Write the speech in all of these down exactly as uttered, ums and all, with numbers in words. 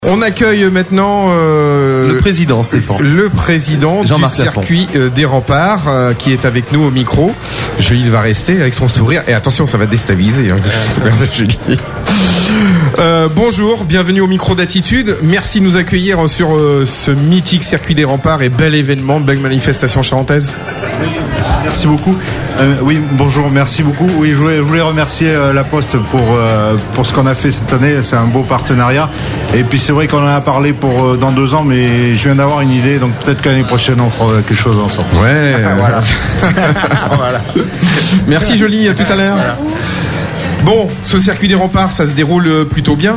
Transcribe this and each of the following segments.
On accueille maintenant euh, le président Stéphane, le président du circuit euh, des remparts euh, qui est avec nous au micro. Julie va rester avec son sourire et attention, ça va déstabiliser. Hein, Julie. Euh, bonjour, bienvenue au micro d'Attitude. Merci de nous accueillir sur euh, ce mythique circuit des remparts et bel événement, belle manifestation charentaise. Oui, merci beaucoup. Euh, oui, bonjour, merci beaucoup. Oui, je voulais, je voulais remercier euh, La Poste pour euh, pour ce qu'on a fait cette année. C'est un beau partenariat. Et puis c'est vrai qu'on en a parlé pour euh, dans deux ans, mais je viens d'avoir une idée, donc peut-être que l'année prochaine on fera quelque chose ensemble. Ouais. Voilà. Voilà. Merci Jolie, à tout à l'heure. Voilà. Bon, ce circuit des remparts, ça se déroule plutôt bien.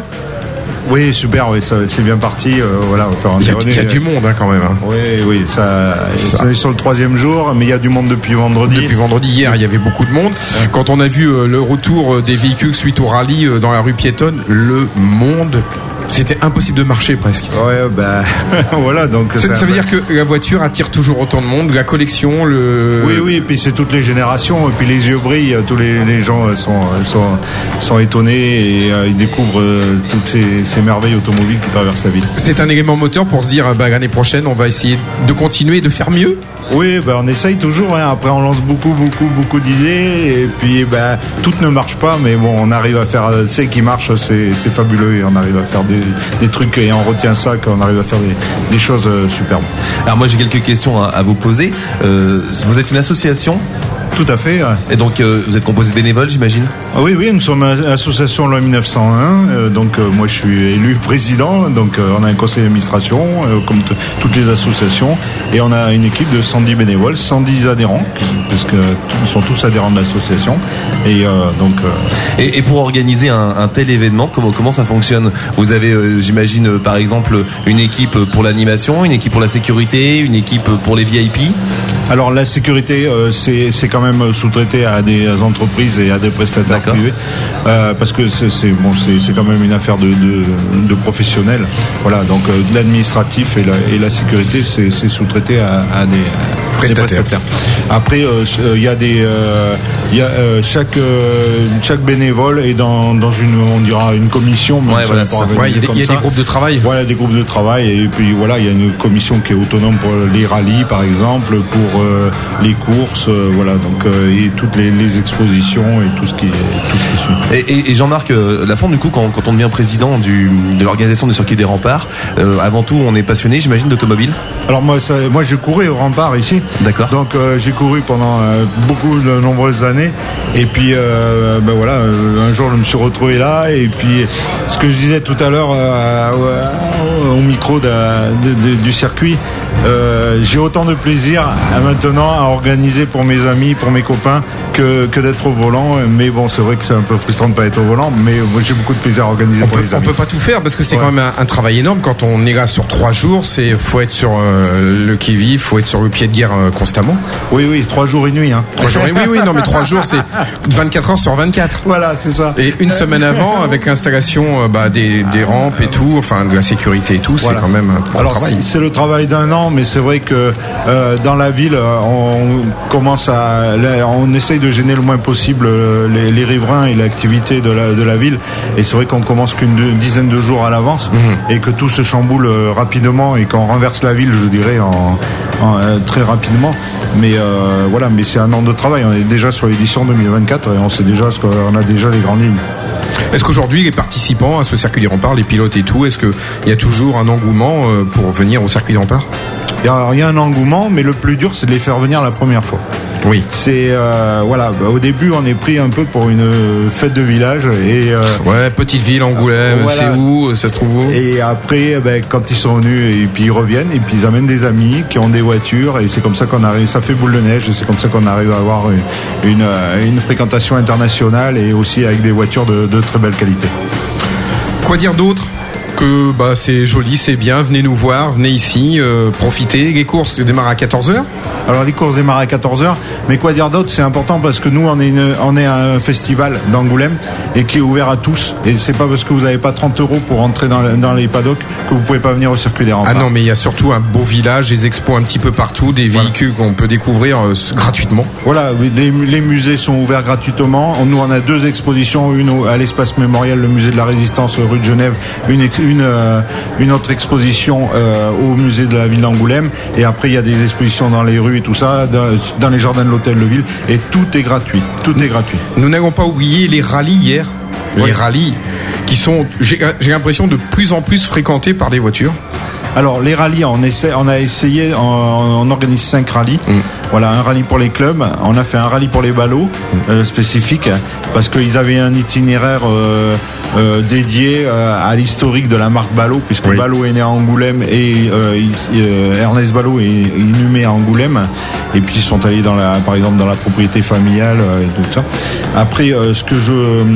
Oui, super, oui, ça, c'est bien parti. Euh, voilà, enfin, il y a, on est, il y a du monde hein, quand même. Hein. Oui, oui, ça, ça. On est sur le troisième jour, mais il y a du monde depuis vendredi. Depuis vendredi, hier, il y avait beaucoup de monde. Ouais. Quand on a vu euh, le retour des véhicules suite au rallye euh, dans la rue piétonne, le monde, c'était impossible de marcher presque. Ouais, bah voilà, donc. Ça, ça veut dire que la voiture attire toujours autant de monde, la collection, le. Oui, oui, et puis c'est toutes les générations, et puis les yeux brillent, tous les, les gens sont, sont, sont étonnés et euh, ils découvrent euh, toutes ces, ces merveilles automobiles qui traversent la ville. C'est un élément moteur pour se dire, bah, l'année prochaine, on va essayer de continuer de faire mieux. Oui, bah, on essaye toujours. Hein. Après, on lance beaucoup, beaucoup, beaucoup d'idées. Et puis, bah, toutes ne marchent pas. Mais bon, on arrive à faire. Ce qui marche, c'est, c'est fabuleux. Et on arrive à faire des, des trucs. Et on retient ça, qu'on arrive à faire des, des choses superbes. Alors, moi, j'ai quelques questions à, à vous poser. Euh, vous êtes une association ? Tout à fait. Ouais. Et donc, euh, vous êtes composé de bénévoles, j'imagine ? Oui, oui, nous sommes une association loi mille neuf cent un. Euh, donc, euh, moi, je suis élu président. Donc, euh, on a un conseil d'administration, euh, comme t- toutes les associations. Et on a une équipe de cent dix bénévoles, cent dix adhérents, puisque ils sont tous adhérents de l'association. Et euh, donc. Euh... Et, et pour organiser un, un tel événement, comment comment ça fonctionne ? Vous avez, euh, j'imagine, euh, par exemple, une équipe pour l'animation, une équipe pour la sécurité, une équipe pour les V I P ? Alors la sécurité, euh, c'est, c'est quand même sous-traité à des entreprises et à des prestataires D'accord. privés, euh, parce que c'est, c'est bon, c'est, c'est quand même une affaire de, de, de professionnels. Voilà, donc euh, l'administratif et la, et la sécurité, c'est, c'est sous-traité à, à des, à prestataires. des prestataires. Après, il euh, y a des, il euh, y a euh, chaque euh, chaque bénévole est dans dans une, on dira une commission. Ouais, voilà, ça. Ouais, il y a, des, y a des groupes de travail. Voilà, des groupes de travail et puis voilà, il y a une commission qui est autonome pour les rallyes, par exemple, pour Euh, les courses, euh, voilà, donc euh, et toutes les, les expositions et tout ce qui, tout ce qui suit. Et, et, et Jean-Marc euh, Lafont, du coup, quand, quand on devient président du, de l'organisation du circuit des remparts, euh, avant tout, on est passionné, j'imagine, d'automobile. Alors moi, ça, moi, j'ai couru au rempart ici. D'accord. Donc euh, j'ai couru pendant euh, beaucoup de nombreuses années. Et puis, euh, ben voilà, euh, un jour, je me suis retrouvé là. Et puis, ce que je disais tout à l'heure euh, au micro de, de, de, du circuit. Euh, j'ai autant de plaisir à maintenant à organiser pour mes amis, pour mes copains, que, que d'être au volant. Mais bon, c'est vrai que c'est un peu frustrant de ne pas être au volant, mais moi j'ai beaucoup de plaisir à organiser on pour peut, les amis. On peut pas tout faire parce que c'est ouais. quand même un, un travail énorme. Quand on est là sur trois jours, c'est faut être sur euh, le qui-vive, faut être sur le pied de guerre euh, constamment. Oui, oui, trois jours et nuit. Hein. Trois jours et oui, oui, non, mais trois jours, c'est vingt-quatre heures sur vingt-quatre. Voilà, c'est ça. Et une semaine avant, avec l'installation euh, bah, des, des rampes et tout, enfin de la sécurité et tout, voilà. C'est quand même un bon Alors, travail. C'est, c'est le travail d'un an, mais c'est vrai que euh, dans la ville, on commence à, on essaye de gêner le moins possible les, les riverains et l'activité de la, de la ville. Et c'est vrai qu'on commence qu'une deux, dizaine de jours à l'avance mmh. et que tout se chamboule rapidement et qu'on renverse la ville, je dirais, en, en, très rapidement. Mais euh, voilà, mais c'est un an de travail. On est déjà sur l'édition deux mille vingt-quatre et on sait déjà ce qu'on a déjà les grandes lignes. Est-ce qu'aujourd'hui, les participants à ce circuit des remparts, les pilotes et tout, est-ce qu'il y a toujours un engouement pour venir au circuit des remparts ? Il y, a, il y a un engouement, mais le plus dur, c'est de les faire venir la première fois. Oui. C'est euh, voilà. Bah, au début, on est pris un peu pour une fête de village et. Euh, ouais, petite ville, Angoulême. Voilà. C'est où ? Ça se trouve où ? Et après, bah, quand ils sont venus et puis ils reviennent et puis ils amènent des amis qui ont des voitures et c'est comme ça qu'on arrive. Ça fait boule de neige et c'est comme ça qu'on arrive à avoir une, une, une fréquentation internationale et aussi avec des voitures de, de très belle qualité. Quoi dire d'autre ? Que bah, c'est joli, c'est bien, venez nous voir, venez ici, euh, profitez. Les courses démarrent à quatorze heures. Alors les courses démarrent à quatorze heures, mais quoi dire d'autre, c'est important parce que nous on est, une, on est un festival d'Angoulême et qui est ouvert à tous. Et c'est pas parce que vous n'avez pas trente euros pour entrer dans, dans les paddocks que vous pouvez pas venir au circuit des remparts. Ah non, mais il y a surtout un beau village, des expos un petit peu partout, des véhicules voilà. qu'on peut découvrir euh, gratuitement. Voilà, les, les musées sont ouverts gratuitement. Nous on a deux expositions, une à l'espace mémorial, le musée de la Résistance rue de Genève, une, une euh, une autre exposition euh, au musée de la ville d'Angoulême, et après il y a des expositions dans les rues et tout ça, dans, dans les jardins de l'hôtel de ville, et tout est gratuit. Tout est gratuit. Nous n'avons pas oublié les rallyes hier. Les ouais. rallyes qui sont, j'ai, j'ai l'impression, de plus en plus fréquentés par des voitures. Alors les rallyes, on essaie, on a essayé, on, on organise cinq rallyes. Mm. Voilà, un rallye pour les clubs. On a fait un rallye pour les ballots mm. euh, spécifique parce qu'ils avaient un itinéraire euh, euh, dédié euh, à l'historique de la marque Ballot, puisque oui. Ballot est né à Angoulême et euh, euh, Ernest Ballot est, est inhumé à Angoulême. Et puis ils sont allés dans la, par exemple dans la propriété familiale euh, et tout ça. Après, euh, ce que je,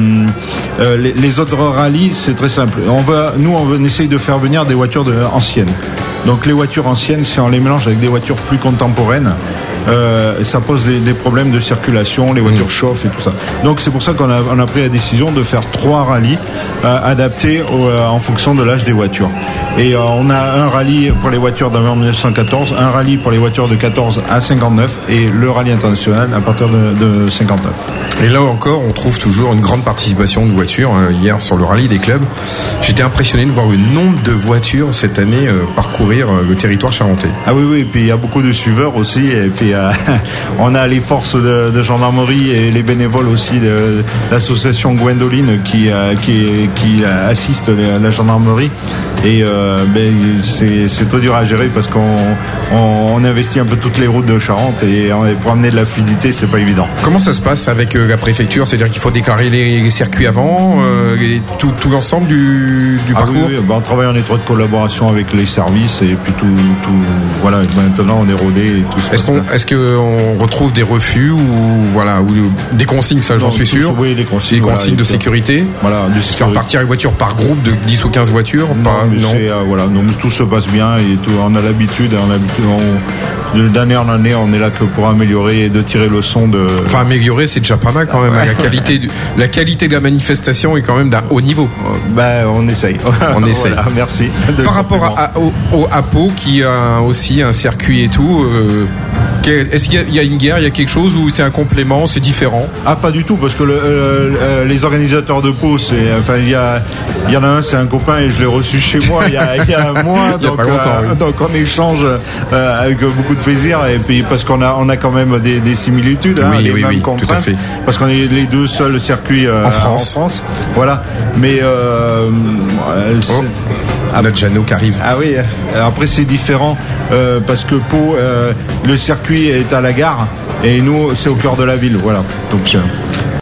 euh, les, les autres rallyes, c'est très simple. On va, nous, on essaye de faire venir des voitures de, anciennes. Donc les voitures anciennes, si on les mélange avec des voitures plus contemporaines, euh, ça pose des, des problèmes de circulation, les voitures mmh. chauffent et tout ça. Donc c'est pour ça qu'on a, on a pris la décision de faire trois rallyes euh, adaptés au, euh, en fonction de l'âge des voitures. Et euh, on a un rallye pour les voitures d'avant mille neuf cent quatorze, un rallye pour les voitures de quatorze à cinquante-neuf et le rallye international à partir de, de cinquante-neuf. Et là encore, on trouve toujours une grande participation de voitures. Hier, sur le rallye des clubs, j'étais impressionné de voir le nombre de voitures cette année euh, parcourir euh, le territoire charentais. Ah oui, oui, et puis il y a beaucoup de suiveurs aussi. Et puis euh, on a les forces de, de gendarmerie et les bénévoles aussi de, de l'association Gwendoline qui, euh, qui, qui assiste la, la gendarmerie. Et euh, ben, c'est, c'est très dur à gérer parce qu'on on, on investit un peu toutes les routes de Charente et pour amener de la fluidité, c'est pas évident. Comment ça se passe avec euh, la préfecture? C'est-à-dire qu'il faut déclarer les, les circuits avant, euh, et tout, tout l'ensemble du, du ah parcours? Oui, oui. Ben, on travaille en étroite collaboration avec les services et puis tout, tout voilà. Maintenant, on est rodé et tout ça. Est-ce qu'on, est-ce qu'on retrouve des refus ou voilà, ou des consignes, ça, j'en non, suis tous, sûr. Oui, les consignes, des consignes voilà, de sécurité. Voilà, de sécurité. Faire partir les voitures par groupe de dix ou quinze voitures. Non, pas, mais non. C'est, euh, voilà, non, mais tout se passe bien et tout, on a l'habitude, on a l'habitude on, d'année en année, on est là que pour améliorer et de tirer le son de. Enfin, améliorer, c'est déjà pas mal quand même. La qualité, du, la qualité de la manifestation est quand même d'un haut niveau. Ben, on essaye. On essaye. Voilà, merci. Par rapport à, au, au A P O qui a aussi un circuit et tout. Euh, Est-ce qu'il y a, il y a une guerre, il y a quelque chose ou c'est un complément, c'est différent? Ah, pas du tout, parce que le, euh, les organisateurs de Pau, c'est, enfin, il y a, il y en a un, c'est un copain et je l'ai reçu chez moi il y a, il y a un mois, il y a donc, pas longtemps, euh, oui. donc on échange euh, avec beaucoup de plaisir et puis parce qu'on a, on a quand même des, des similitudes, hein, oui, les oui, mêmes oui, contraintes, tout à fait. parce qu'on est les deux seuls circuits euh, en France. En France, voilà. Mais euh, oh, on a Jano qui arrive. Ah oui. Après c'est différent euh, parce que Pau, euh, le circuit est à la gare. Et nous, c'est au cœur de la ville, voilà. Donc,